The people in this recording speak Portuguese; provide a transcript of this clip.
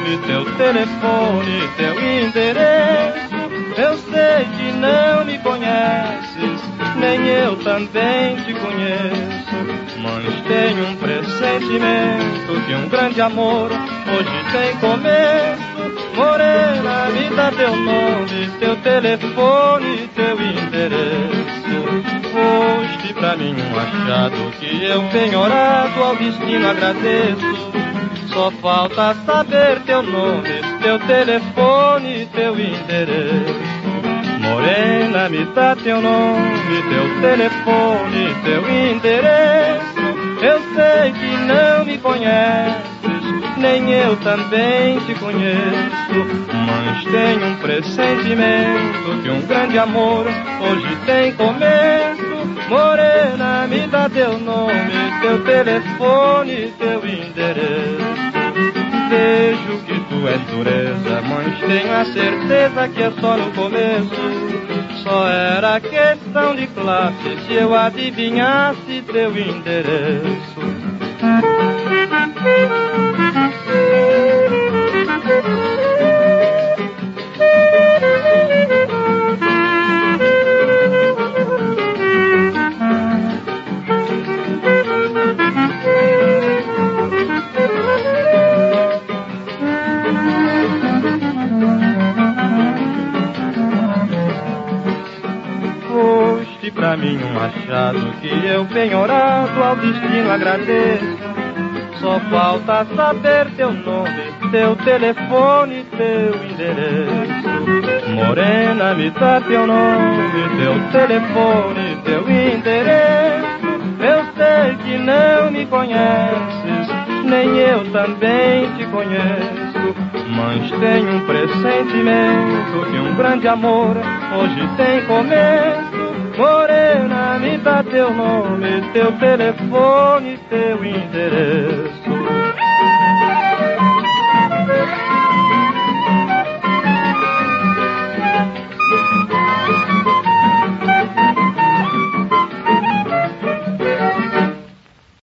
nome, teu telefone, teu endereço. Eu sei que não me conheces, nem eu também te conheço, mas tenho um pressentimento que um grande amor hoje tem começo. Morena, me dá teu nome, teu telefone, teu endereço. Foste pra mim um achado que eu penhorado ao destino agradeço. Só falta saber teu nome, teu telefone, teu endereço. Morena, me dá teu nome, teu telefone, teu endereço. Eu sei que não me conheces, nem eu também te conheço, mas tenho um pressentimento que um grande amor hoje tem começo. Morena, me dá teu nome, teu telefone, teu endereço. Vejo que tu és dureza, mas tenho a certeza que é só no começo. Só era questão de classe se eu adivinhasse teu endereço. Foste pra mim um achado que eu penhorado ao destino agradeço. Só falta saber teu nome, teu telefone, teu endereço. Morena, me dá teu nome, teu telefone, teu endereço. Eu sei que não me conheces, nem eu também te conheço, mas tenho um pressentimento que um grande amor hoje tem começo. Morena, me dá teu nome, teu telefone, teu endereço.